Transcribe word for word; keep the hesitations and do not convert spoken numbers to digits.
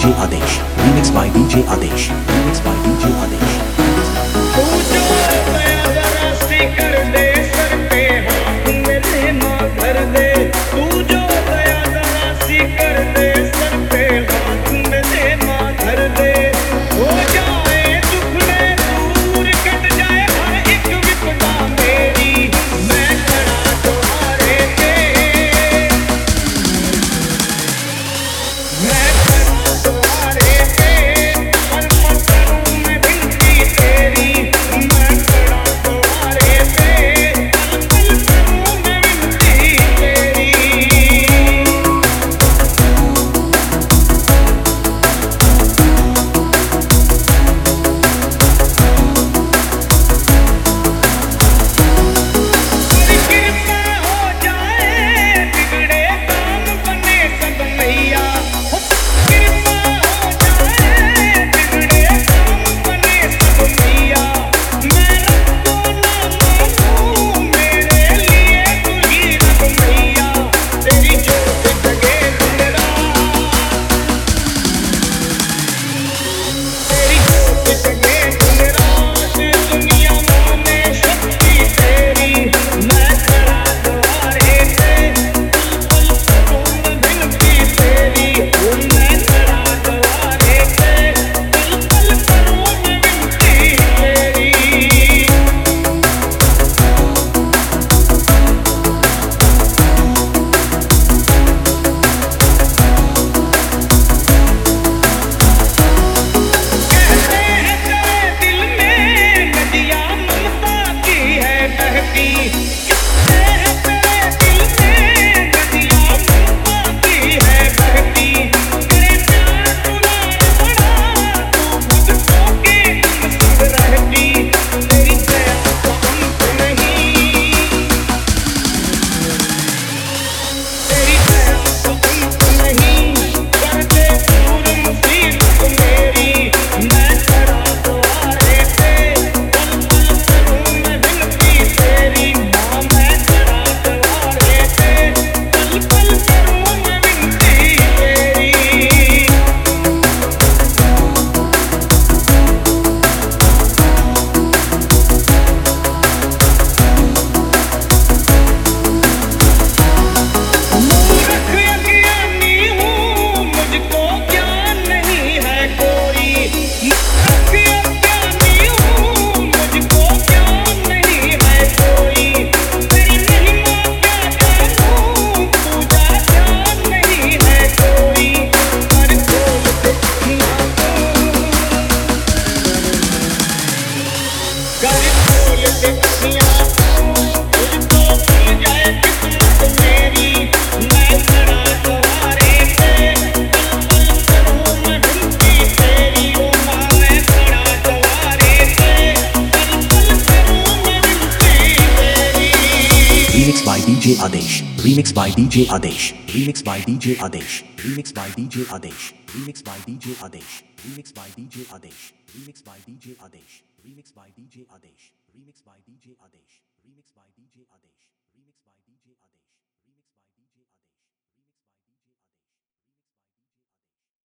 DJ Aadesh, remix by DJ Aadesh, remix by DJ Aadesh. तू जो दया जरा सी कर दे, सर पे हाथ मेरे माँ धर दे। तू जो दया जरा सी कर दे, सर पे हाथ मेरे माँ धर दे। हो जाए दुख में दूर, कट जाए हर एक विपदा मेरी, मैं खड़ा द्वारे पे, मैं खड़ा द्वारे पे, पल पल करूं मैं विनती तेरी, मैं खड़ा द्वारे पे, पल पल करूं मैं विनती तेरी। तेरी कृपा हो जाए, बिगड़े काम बने सब मैया। हो कृपा हो जाए, बिगड़े काम बने सब मैया। मैं रब को ना मानूं, मेरे लिए तू ही रब मैया। तेरी जोत जगे दिन रात, तेरी जोत जगे दिन रात, दुनिया माने शक्ति तेरी, मैं खड़ा द्वारे पे, पल पल करूं मैं विनती तेरी। ओ मैं खड़ा द्वारे पे, पल पल करूं मैं विनती तेरी। कहते हैं तेरे दिल में नदियाँ ममता की है बहती। कहते हैं तेरे दिल में नदियाँ ममता की है बहती। तेरे प्यार दुलार बड़ा, तू भक्तों के हम संग रहती। तेरी दया का अंत नहीं, तेरी दया का अंत नहीं, कर दे दूर मुसीबत मेरी, मैं खड़ा द्वारे पे, पल पल करूं मैं विनती तेरी। माँ मैं खड़ा द्वारे पे, पल पल करूं मैं विनती तेरी। मूर्ख अज्ञानी हूँ, मुझको ज्ञान नहीं है कोई। मूर्ख अज्ञानी हूँ, मुझको ज्ञान नहीं है कोई। तेरी महिमा क्या जानूं, पूजा ध्यान नहीं है कोई। कर खोल दे अखियाँ को, कर खोल दे अखियाँ को, तुझको खुल जाए किस्मत मेरी, मैं खड़ा द्वारे पे, पल पल करूं मैं विनती तेरी। ओ माँ मैं खड़ा द्वारे पे, पल पल करूं मैं विनती तेरी। Remix by DJ Aadesh, remix by DJ Aadesh, remix by DJ Aadesh, remix by DJ Aadesh, remix by DJ Aadesh, remix by DJ Aadesh, remix by DJ Aadesh, remix by DJ Aadesh, remix by DJ Aadesh, remix by DJ Aadesh, remix by DJ Adesh.